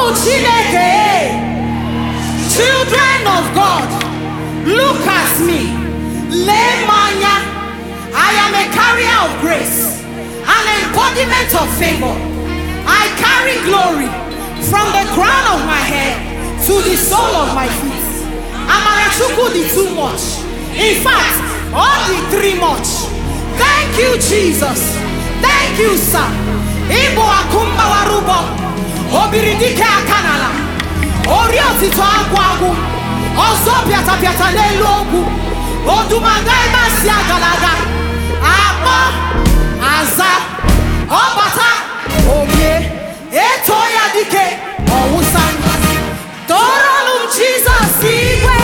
Children of God, look at me. Lemanya, I am a carrier of grace, an embodiment of favor. I carry glory from the crown of my head to the sole of my feet. Amarachuku the too much. In fact, all the three much. Thank you, Jesus. Thank you, sir. Ibo akumba warubo. Obiridike akanala. Orioti to agwagu. Ozo piata piata lelogu. Odumaga imasi agalaga. Abo. Aza. Obata. Obie. Etoya dike. Owusan. Torolum Jesus igwe.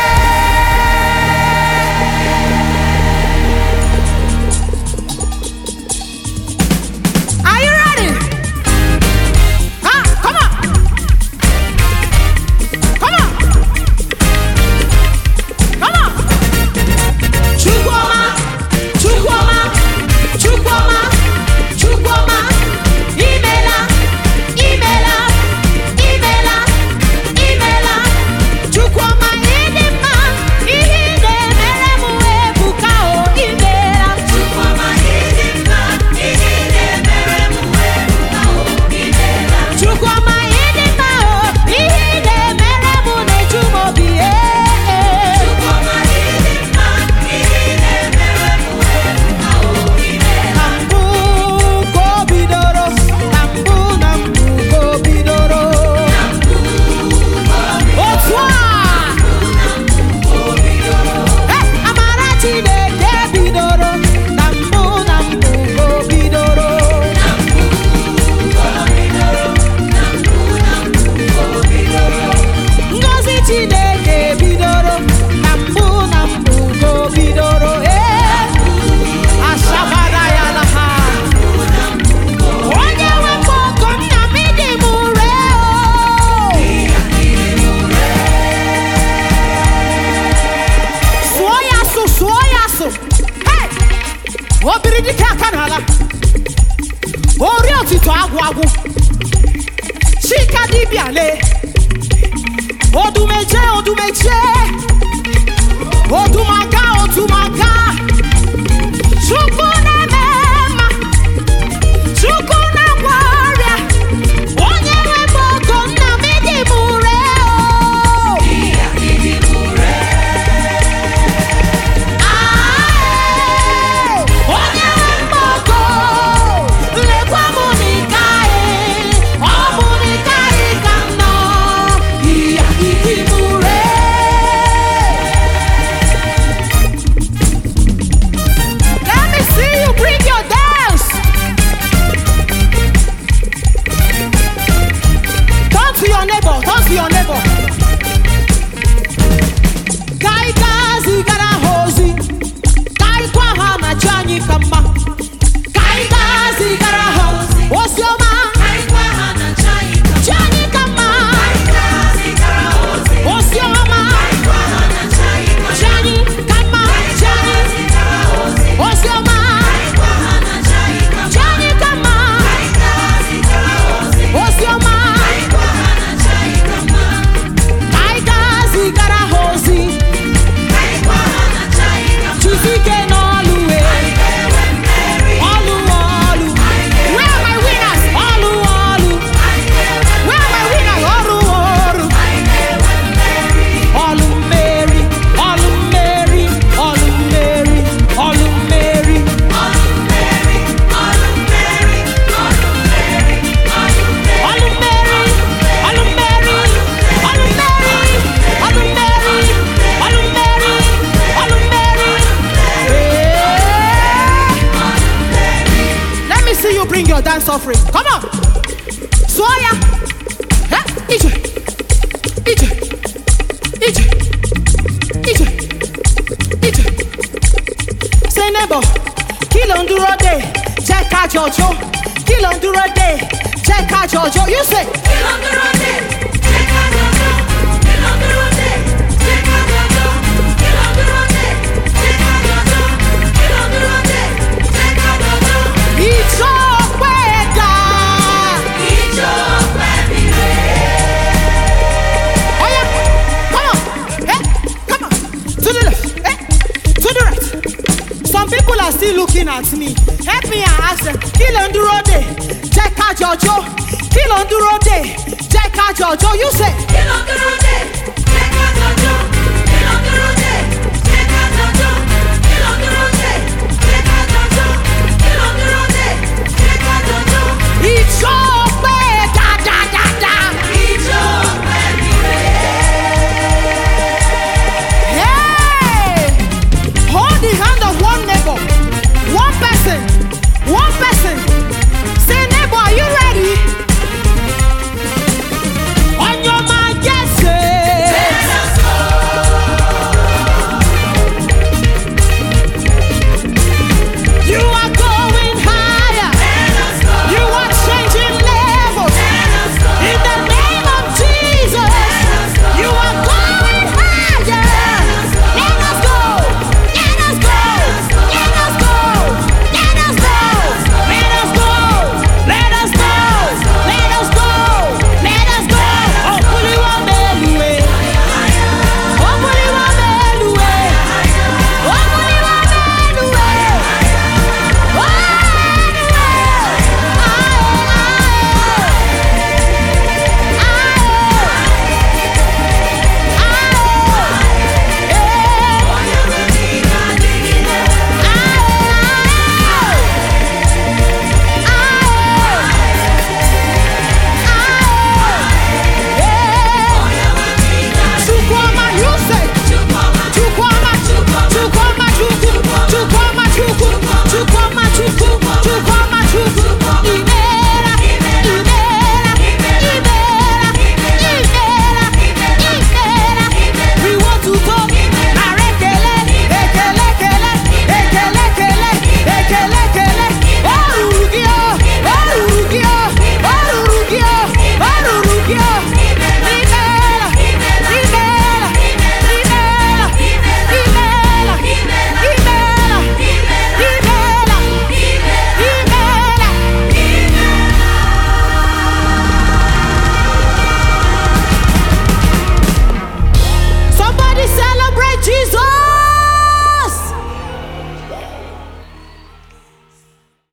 Offering. Come on. Soya. Ije. Say neighbor, kill on the road day. Check out Jojo. Kill on the road day. Check out Jojo. You say. Kill on the road day. Check out Jojo. Kill on the road day. Check out Jojo. Kill on the road day. Check out Jojo. Kill on the road day. Check out Jojo. It's all. looking at me. Help me and ask them. Kill on the road day. Check out Jojo. Kill on the road day. Check out Jojo. You say. Kill on the road day.